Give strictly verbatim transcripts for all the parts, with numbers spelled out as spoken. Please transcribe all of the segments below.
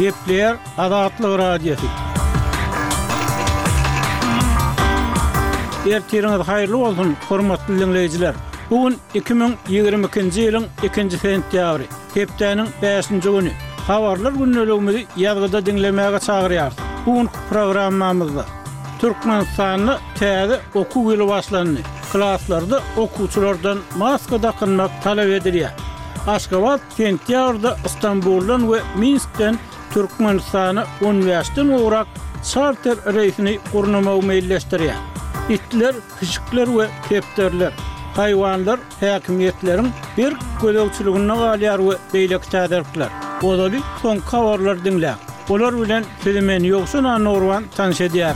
Kepler Azatlyk Radiosu. Ertiriniz hayırlı olsun, hormatly dinleyijiler. Bugün iki bin ýygrimi ikinji ýylyň ikinji sentýabry, hepdeniň beşinji güni. Habarlar günneligimizi ýazgyda dinlemäge çagyrýar. Bugün programmamyzda Türkmenistanyny täze okuw ýyly başlandy. Klaslarda okuwçylardan maska takynmak talap edilýär. Aşgabat sentýabrda Istanbuldan we Minskden Türkmenistana universiteten uğrak charter reýsini gurulmagy meýilleşdirýär. İtler, pişikler we kepterler, hayvanlar häkimiýetleriň bir gölegçiligine galýar we beýleki täderler. Olaly son habarlar dinlä. Olar bilen filmen ýoksa Norwan tanış edýär.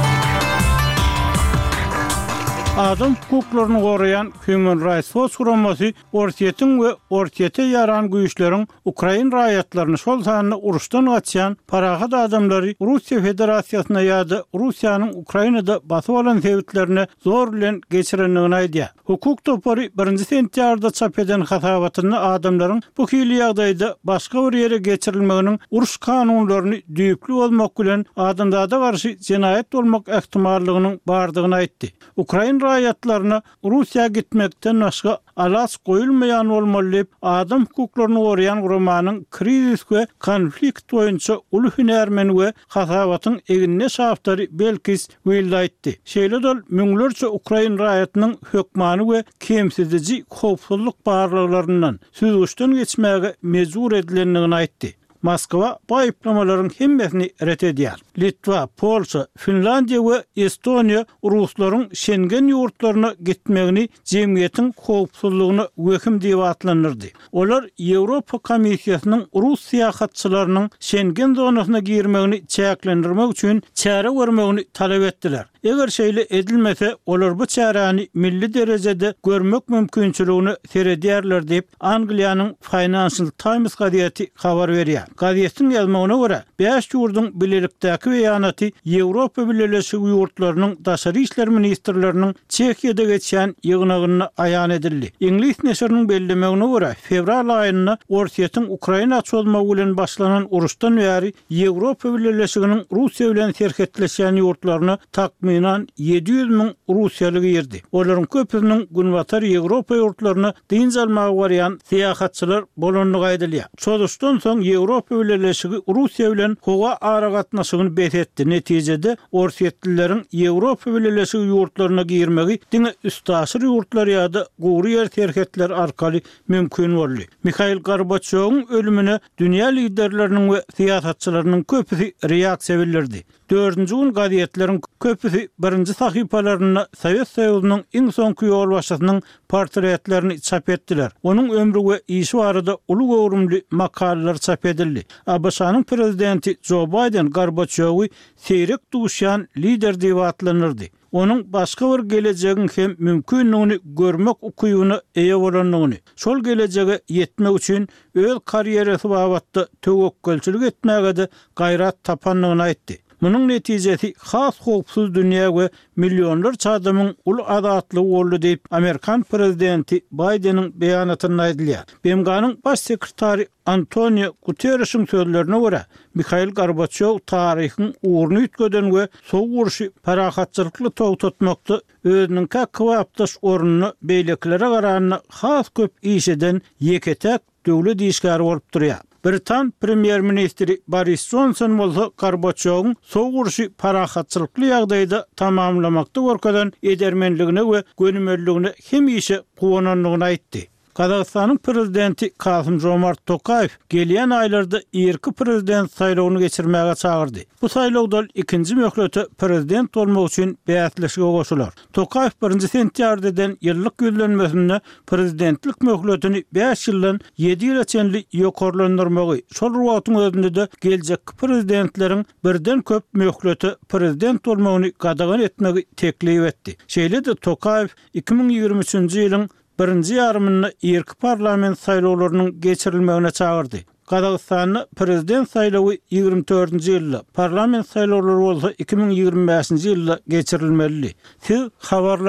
Adam hukuklaryny gorayan Human Rights Watch guramasy Ortiýetiň we Ortiýete ýaran güýçleriň Ukraina raýatlaryny şol sanyny uruşdan gaçýan parahat adamlary Russiýa Federasiýasyna ýa-da Russiýanyň Ukrainada basyp alan sebitlerini zor bilen geçirenligini aýdýar. Hukuk topary birinji sentýarda çap eden hasabatyny adamlaryň bu hili ýagdaýda başga bir ýere geçirilmeginiň uruş kanunlaryny düýpli bolmak bilen adamlara garşy jenaýat bolmak ähtimallygynyň bardygyny aýtdy. Ukraina raýatlaryna Russiýa gitmekden başga alas goýulmaýan bolmaly adam hukuklaryny gorayan gurumanyň krizis we konflikt boýunça uly hünärmen we hasabatyň egine şaftary Belkis Wilde aýtdy. Şeýle dol müňlerçe Ukraina raýatynyň hökmany we kemsiziji howpsuzlyk barlyklaryndan süzgüşden geçmäge mejbur edilenligini aýtdy. Moskwa bu aýplamalaryň hemmesini ret edýär. Litwa, Polşa, Finlandiýa we Estoniýa ruslaryň Schengen ýurtlaryna gitmegini jemgyýetiň howpsuzlygyny wehim diýip atlanyrdy. Olar Ýewropa Komissiýasynyň Rus syýahatçylarynyň Schengen zonasyna girmegini çäklendirmek üçin çäre görmegini talap etdiler. Eger şeýle edilmese, olar bu çäreni milli derejede görmek mümkinçiligini seredýärler diýip Angliýanyň Financial Times gaziýeti habar berýär. Gaziýetiň ýazmagyna görä, beş ýurdun bilelikdäki beýanaty Ýewropa Birleşigi ýurtlarynyň daşary işler ministrleriniň Çekiýada geçýän ýygnagyny aýan edildi. Inglis neşriniň bellemegine görä, fevral aýynda Ortiýetiň Ukraina açylmagy bilen başlanan uruşdan bäri Ýewropa Birleşiginiň Russiýa bilen serhetleşýän ýurtlaryna takminan ýedi ýüz miň russiýalygy ýerdi. Olaryň köpüniň günbatar Ýewropa ýurtlaryna diň salmagy barýan syýahatçylar bolanlygy aýdylýar. Çözüşden soň Ýewropa Birleşigi Russiýa bilen howa ara gatnaşygyny bethetdi. Netijede Ortiýetlileriň Ýewropa Birleşigi ýurtlaryna girmegi diňe üstaşyr ýurtlar ýa-da gowry ýer terhetler arkaly mümkin boldy. Mikhail Gorbaçowyň ölümine dünýä liderleriniň we syýasatçylarynyň köpüsi reaksiýa bildirdi. Dördüncü gün gaziýetleriň köpüsi birinji sahypalaryna Sowet Soýuzynyň iň soňky ýol başçysynyň portretlerini çap etdiler. Onuň ömrü we işi barada uly gowrumly makalalar çap edildi. A B S-nyň prezidenti Joe Biden Gorbaçowy seýrek duşan lider diýip atlanyrdy. Onuň başga bir gelecegiň hem mümkinligini görmek ukuýuny eýe bolanlygyny, şol gelejege ýetmek üçin öz karýerasy babatda töwekkülçilik etmäge de gaýrat tapanlygyny aýtdy. Munun netijesi has howpsuz dünýä we millionlarça adamyň uly azatlygy boldy diýip Amerikan prezidenti Bidenin beýanatyny aýdylýar. B M G'nyň baş sekretary Antonio Guterres'in sözlerine görä, Mikhail Gorbaçov taryhyň uğrunu ýitgeden we sow uruşy parahatçylykly togtatmakda özüniň käkewapdaş ornuny beýleklere garanyny has köp işeden ýeketek döwlet işgäri bolup durýar. Britan Premier Ministri Boris Johnson bolsa Gorbaçowyň sow uruşy parahatçylykly ýagdaýda tamamlamakda gorkadan edermenligine we gönümelligine hem işe guwananlygyny aýtdy. Kazakstanyň prezidenti Kasym-Jomart Tokayew gelýän aýlarda ýerki prezident saýlawyny geçirmäge çagyrdy. Bu saýlawda ikinji möhlete prezident bolmak üçin bäýatleşige goşular. Tokayew birinji sentýardan ýyllyk gözlenmesinde prezidentlik möhletini beş ýyldan ýedi ýyla çenli ýokarlandyrmagy, şol wagtyň özünde de geljek prezidentleriň birden köp möhlete prezident bolmagyny gadagan etmegi teklip etdi. Şeýle de Tokayew iki bin ýygrimi üçinji ýylyň birinji ýarymyny ýerki parlament saýlawlarynyň geçirilmegine çagyrdy. Kazakstanyň prezident saýlawy ýygrimi dördünji ýylda, parlament saýlawlary bolsa iki bin ýygrimi beşinji ýylda geçirilmeli. Siz habarlar